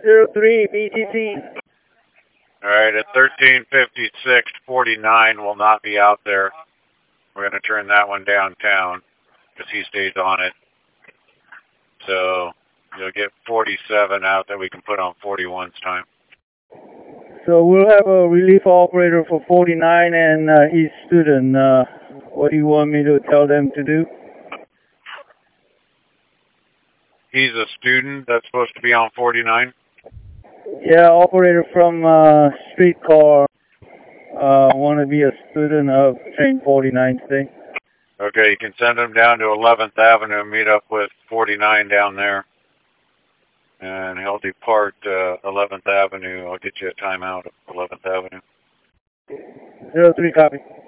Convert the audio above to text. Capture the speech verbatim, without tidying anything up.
zero three B T C. All right, at thirteen fifty-six forty-nine will not be out there. We're going to turn that one downtown because he stays on it. So you'll get forty-seven out that we can put on forty-one's time. So we'll have a relief operator for forty-nine and uh, each student. Uh, what do you want me to tell them to do? He's a student that's supposed to be on forty-nine? Yeah, operator from uh, streetcar. Uh, want to be a student of train forty-nine today. Okay, you can send him down to eleventh Avenue and meet up with forty-nine down there. And he'll depart uh, eleventh Avenue. I'll get you a timeout at eleventh Avenue. zero three copy.